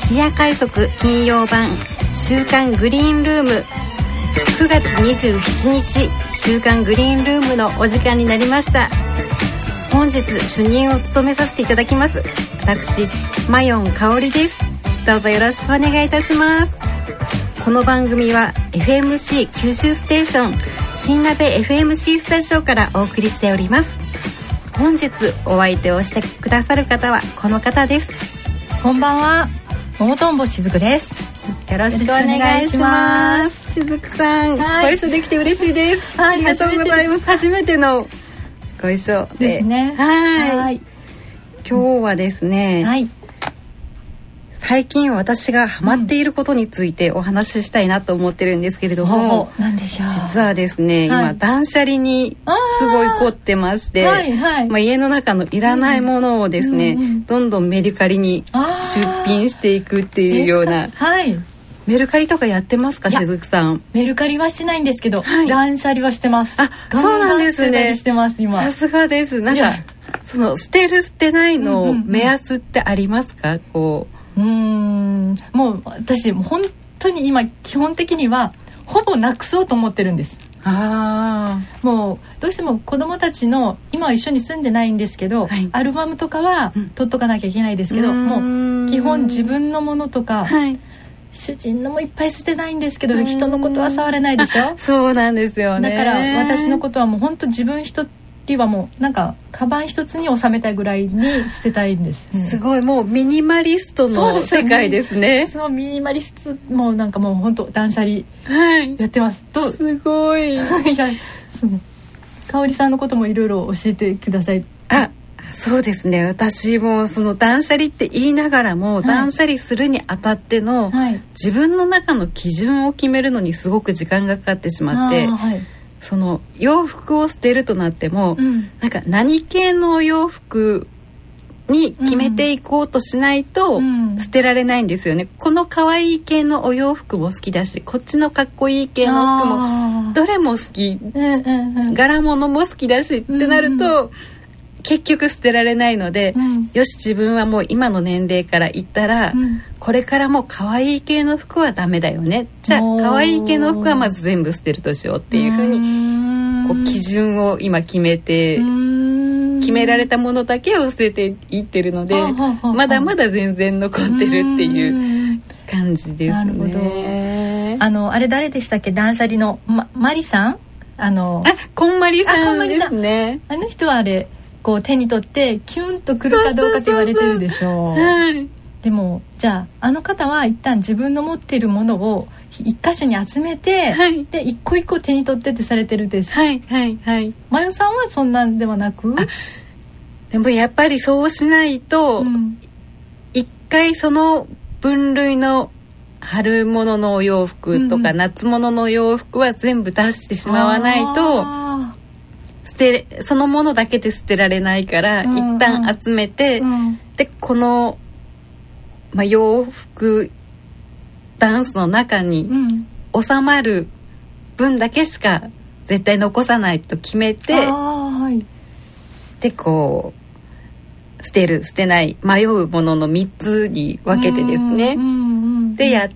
シニア快速金曜版週刊グリーンルーム、9月27日週刊グリーンルームのお時間になりました。本日主任を務めさせていただきます私マヨン香織です。どうぞよろしくお願いいたします。この番組は FMC 九州ステーション新鍋 FMC スタジオからお送りしております。本日お相手をしてくださる方はこの方です。 こんばんは、桃とんぼしずくです。 よろしくお願いします。しずくさん、ご一緒できて嬉しいです。ありがとうございます。初めてのご一緒ですね。 はい。今日はですね、最近私がハマっていることについてお話ししたいなと思ってるんですけれども、 何でしょう。 実はですね、今断捨離にすごい凝ってまして、家の中のいらないものをですね、どんどんメルカリに出品していくっていうような、メルカリとかやってますか、しずくさん。 メルカリはしてないんですけど、断捨離はしてます。 そうなんですね。 してます今。 さすがです。なんかその捨てる捨てないの目安ってありますか？ もう私本当に今基本的にはほぼなくそうと思ってるんです。もうどうしても子どもたちの今は一緒に住んでないんですけど、アルバムとかは取っとかなきゃいけないですけど、もう基本自分のものとか、主人のもいっぱい捨てないんですけど、人のことは触れないでしょ。 そうなんですよね。 だから私のことはもう本当自分一人はもうなんかカバン一つに収めたいぐらいに捨てたいんです。 すごい、もうミニマリストの世界ですね。 そう、ミニマリストもなんかもう本当断捨離やってます。 すごい。いや、 香織さんのこともいろいろ教えてください。 そうですね。私もその断捨離って言いながらも、断捨離するにあたっての、自分の中の基準を決めるのにすごく時間がかかってしまって、その洋服を捨てるとなっても、なんか何系のお洋服に決めていこうとしないと捨てられないんですよね。この可愛い系のお洋服も好きだし、こっちのかっこいい系の服もどれも好き、柄物も好きだしってなると、結局捨てられないので、よし自分はもう今の年齢から言ったら、これからもう可愛い系の服はダメだよね、じゃあ可愛い系の服はまず全部捨てるとしようっていう風にこう基準を今決めて、決められたものだけを捨てていってるので、まだまだ全然残ってるっていう感じですね。 なるほど。あれ誰でしたっけ、断捨離の、マリさん、 こんまりさんですね。 あの人はあれこう手に取ってキュンとくるかどうかって言われてるでしょう。でもじゃああの方は一旦自分の持っているものを一箇所に集めて、で一個一個手に取ってってされてるんです。まよさんはそんなんではなく、 でもやっぱりそうしないと、一回その分類の春物のお洋服とか、夏物の洋服は全部出してしまわないと、そのものだけで捨てられないから、一旦集めて、でこの、洋服ダンスの中に収まる分だけしか絶対残さないと決めて、でこう捨てる捨てない迷うものの3つに分けてですね、でやって、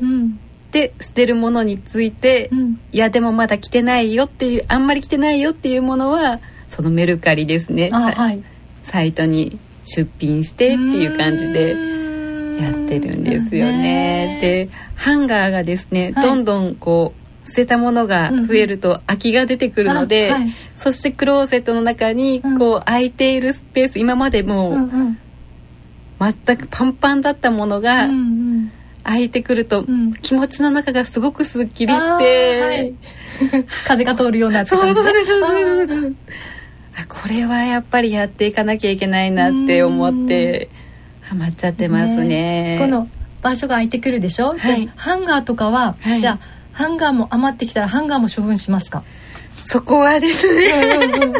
で捨てるものについて、いやでもまだ着てないよっていう、あんまり着てないよっていうものはそのメルカリですね、サイトに出品してっていう感じでやってるんですよね。でハンガーがですね、どんどんこう捨てたものが増えると空きが出てくるので、そしてクローゼットの中にこう空いているスペース、今までもう全くパンパンだったものが空いてくると、気持ちの中がすごくすっきりして、 風が通るようなって感じで、 これはやっぱりやっていかなきゃいけないなって思ってハマっちゃってますね。 この場所が空いてくるでしょ、でハンガーとかは、じゃあハンガーも余ってきたらハンガーも処分しますか？ そこはですね、そうなん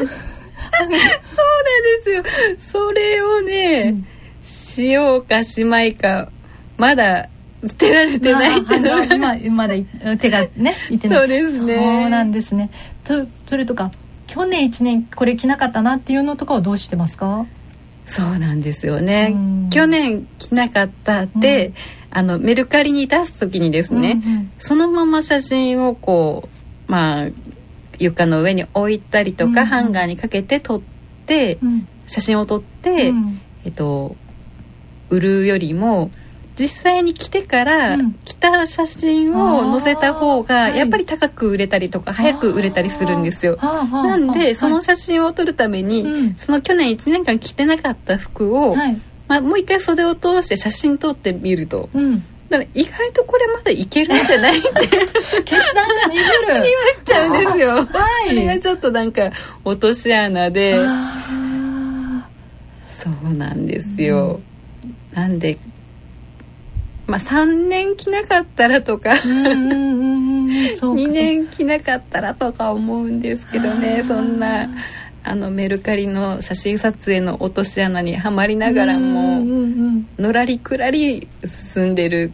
ですよ。それをね、しようかしまいかまだ捨てられてないってのがまだ手がねいってない。 そうですね。 そうなんですね。それとか去年1年これ着なかったなっていうのとかはどうしてますか？ そうなんですよね。去年着なかったで、メルカリに出す時にですね、そのまま写真をこう床の上に置いたりとか、ハンガーにかけて撮って、写真を撮って、売るよりも実際に着てから着た写真を載せた方がやっぱり高く売れたりとか早く売れたりするんですよ。なんでその写真を撮るために、その去年1年間着てなかった服を、もう一回袖を通して写真撮ってみると、だから意外とこれまだいけるんじゃないって決断が鈍っちゃうんですよ。これがちょっとなんか落とし穴で、そうなんですよ。なんで3年着なかったらとか2年着なかったらとか思うんですけどね。そんなメルカリの写真撮影の落とし穴にはまりながらものらりくらり進んでる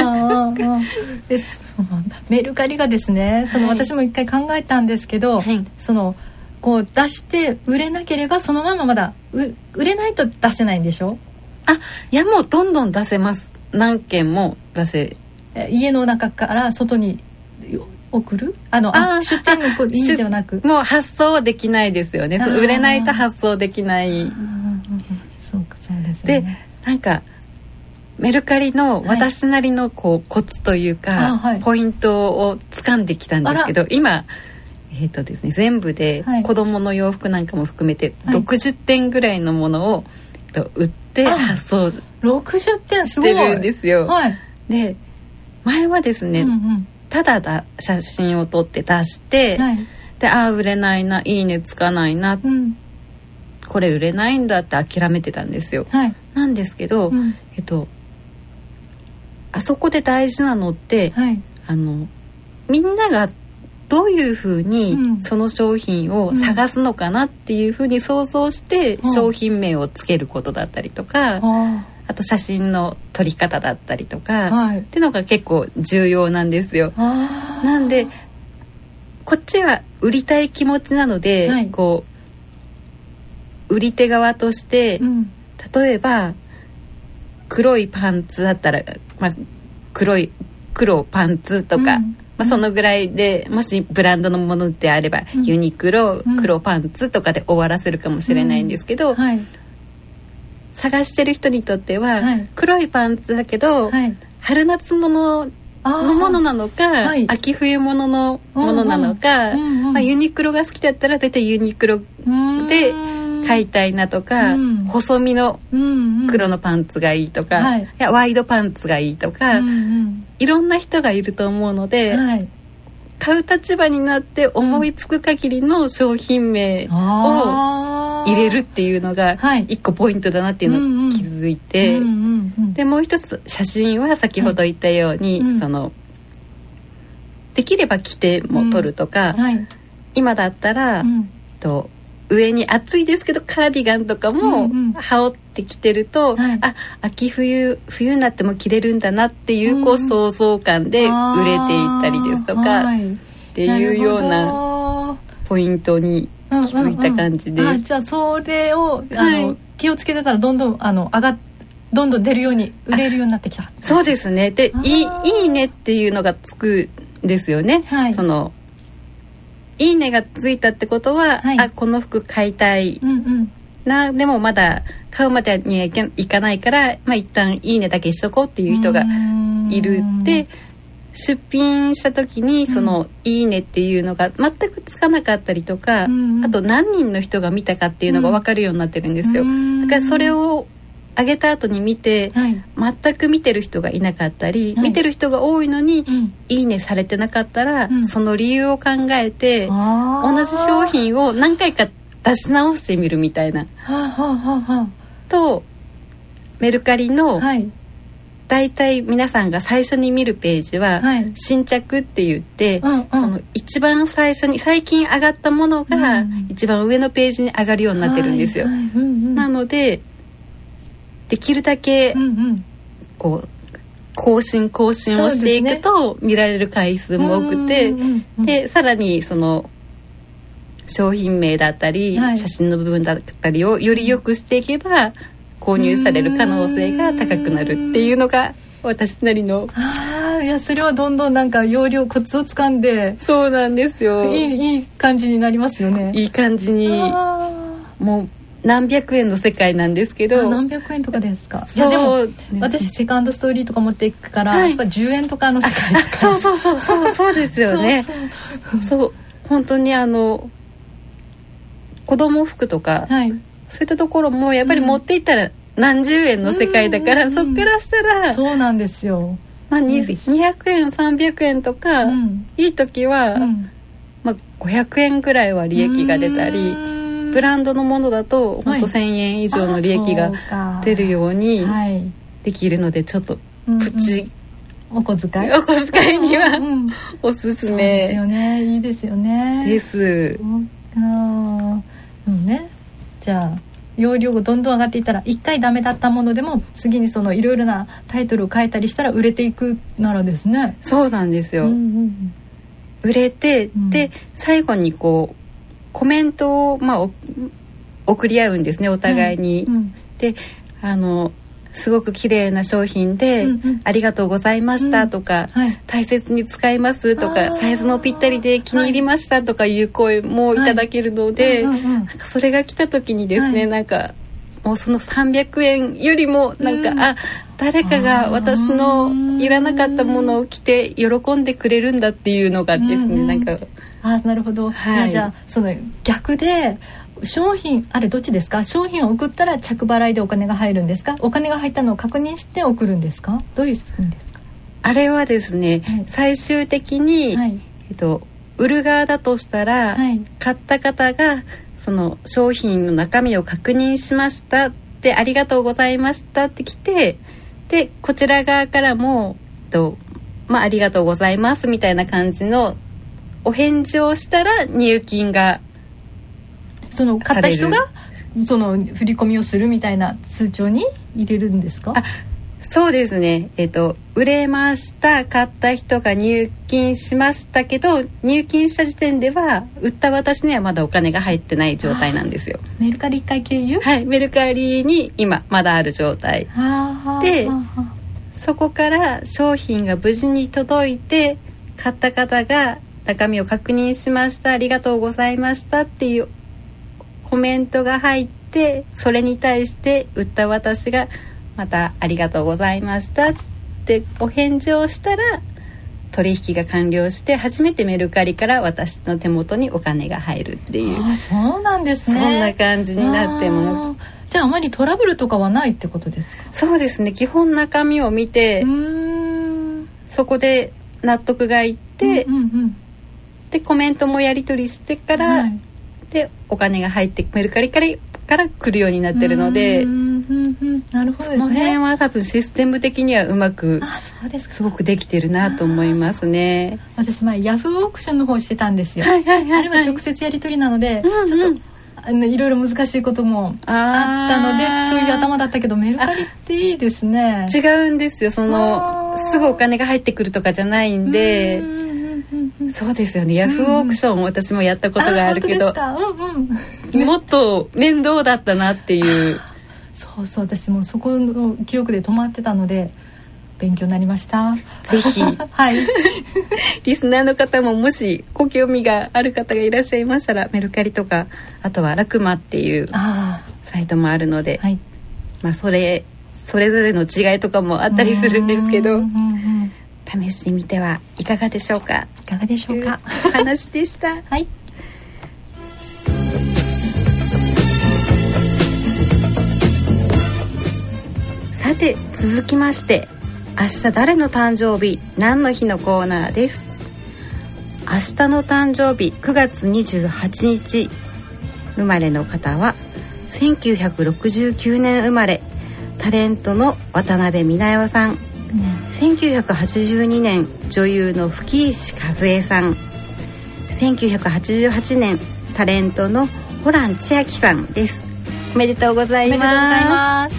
メルカリがですね、私も一回考えたんですけど、こう出して売れなければそのまままだ売れないと出せないんでしょ？ いやもうどんどん出せます。何件も出せ。 家の中から外に送る？出店の意味ではなくもう発送はできないですよね。売れないと発送できない。 そうですね。 でなんかメルカリの私なりのコツというか、ポイントを掴んできたんですけど、今ですね、全部で子供の洋服なんかも含めて60点ぐらいのものを売って発送 60点すごいしてるんですよ。で前はですね、ただ写真を撮って出して、で売れないな、いいねつかないな、これ売れないんだって諦めてたんですよ。なんですけど、あそこで大事なのって、みんながどういうふうにその商品を探すのかなっていうふうに想像して商品名をつけることだったりとか、あと写真の撮り方だったりとか、っていうのが結構重要なんですよ。なんでこっちは売りたい気持ちなので、こう売り手側として、例えば黒いパンツだったら、黒パンツとか、そのぐらいで、もしブランドのものであれば、ユニクロ黒パンツとかで終わらせるかもしれないんですけど、探してる人にとっては、黒いパンツだけど、春夏物のものなのか、秋冬物のものなのか、ユニクロが好きだったら大体ユニクロで買いたいなとか、細身の黒のパンツがいいとか、いやワイドパンツがいいとか、いろんな人がいると思うので、買う立場になって思いつく限りの商品名を入れるっていうのが一個ポイントだなっていうのを気づいて、でもう一つ写真は先ほど言ったように、できれば着ても撮るとか、今だったら、上に暑いですけどカーディガンとかも羽織ってきてると、秋冬になっても着れるんだなっていう、想像感で売れていったりですとか、っていうようなポイントに気づいた感じで、 じゃあそれを気をつけてたらどんどんどんどん出るように売れるようになってきた。 そうですね。でいいねっていうのがつくんですよね。いいねがついたってことは、この服買いたいな、でもまだ買うまでにはいかないから、一旦いいねだけしとこうっていう人がいる。で出品した時にそのいいねっていうのが全くつかなかったりとか、あと何人の人が見たかっていうのが分かるようになってるんですよ。だからそれを上げた後に見て、全く見てる人がいなかったり、見てる人が多いのに、いいねされてなかったら、その理由を考えて同じ商品を何回か出し直してみるみたいな。とメルカリのだいたい皆さんが最初に見るページは、新着って言って、一番最初に最近上がったものが、一番上のページに上がるようになってるんですよ。なのでできるだけこう更新をしていくと見られる回数も多くて、でさらにその商品名だったり、はい、写真の部分だったりをより良くしていけば購入される可能性が高くなるっていうのが私なりの。 いやそれはどんどんなんか要領コツをつかんで。 そうなんですよ。 いい感じになりますよね。 いい感じに。もう何百円の世界なんですけど。 何百円とかですか。いやでも私セカンドストーリーとか持っていくから、はい、やっぱ10円とかの世界だから。 そうですよね。そう本当に子供服とか、はい、そういったところもやっぱり持っていったら何十円の世界だから、そっからしたらそうなんですよ。 200円300円とか、いい時は、500円くらいは利益が出たり、ブランドのものだと本当1000円以上の利益が出るようにできるので、ちょっとプチ、 お小遣いにはおすすめ。そうですよね。いいですよね。 です。 ね、じゃあ容量がどんどん上がっていったら1回ダメだったものでも次にそのいろいろなタイトルを変えたりしたら売れていくならですね。 そうなんですよ、売れて、で最後にこうコメントを、送り合うんですね、お互いに、ですごく綺麗な商品で、ありがとうございましたとか、大切に使いますとか、サイズもぴったりで気に入りましたとかいう声もいただけるので、なんかそれが来た時にですね、なんかもうその300円よりもなんか、誰かが私のいらなかったものを着て喜んでくれるんだっていうのがですね、なんかなるほど、じゃあその逆で商品あれどっちですか。商品を送ったら着払いでお金が入るんですか。お金が入ったのを確認して送るんですか。どういう仕組みですか。 あれはですね、最終的に、売る側だとしたら、買った方がその商品の中身を確認しましたってありがとうございましたって来て、でこちら側からも、ありがとうございますみたいな感じのお返事をしたら入金がその買った人がその振り込みをするみたいな通帳に入れるんですか。 そうですね、売れました、買った人が入金しましたけど、入金した時点では売った私にはまだお金が入ってない状態なんですよ。 メルカリ1回経由。 はい、メルカリに今まだある状態で、そこから商品が無事に届いて、買った方が中身を確認しました、ありがとうございましたっていうコメントが入って、それに対して売った私がまたありがとうございましたってお返事をしたら、取引が完了して初めてメルカリから私の手元にお金が入るっていう。 そうなんですね。 そんな感じになってます。 じゃああまりトラブルとかはないってことですか。 そうですね、基本中身を見て、そこで納得がいって、でコメントもやり取りしてから、でお金が入ってメルカリから来るようになってるので、 なるほどですね。 その辺は多分システム的にはうまくすごくできてるなと思いますね。 私前ヤフーオークションの方してたんですよ。あれは直接やり取りなので、ちょっといろいろ難しいこともあったので、そういう頭だったけど、メルカリっていいですね。 違うんですよ、すぐお金が入ってくるとかじゃないんで。そうですよね、ヤフーオークション私もやったことがあるけど、もっと面倒だったなっていう。 そう私もそこの記憶で止まってたので勉強になりました。 ぜひリスナーの方ももしご興味がある方がいらっしゃいましたら、メルカリとかあとはラクマっていうサイトもあるので、それぞれの違いとかもあったりするんですけど、試してみてはいかがでしょうか。 いかがでしょうか。 話でした。さて続きまして、明日誰の誕生日何の日のコーナーです。明日の誕生日9月28日生まれの方は1969年生まれ、タレントの渡辺美奈代さん、1982年女優の吹石和恵さん、1988年タレントのホラン千秋さんです。おめでとうございます。おめでとうございます。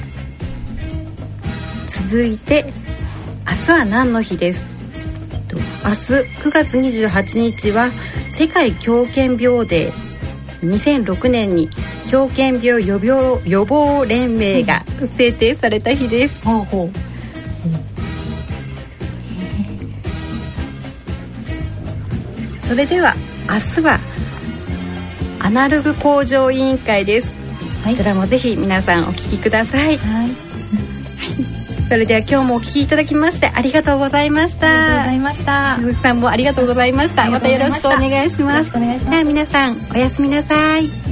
続いて明日は何の日です。明日9月28日は世界狂犬病デー、2006年に狂犬病予防連盟が制定された日です。それでは明日はアナログ向上委員会です。こちらもぜひ皆さんお聞きください。それでは今日もお聞きいただきましてありがとうございました。 ありがとうございました。 鈴木さんもありがとうございました。またよろしくお願いします。 よろしくお願いします。 皆さんおやすみなさい。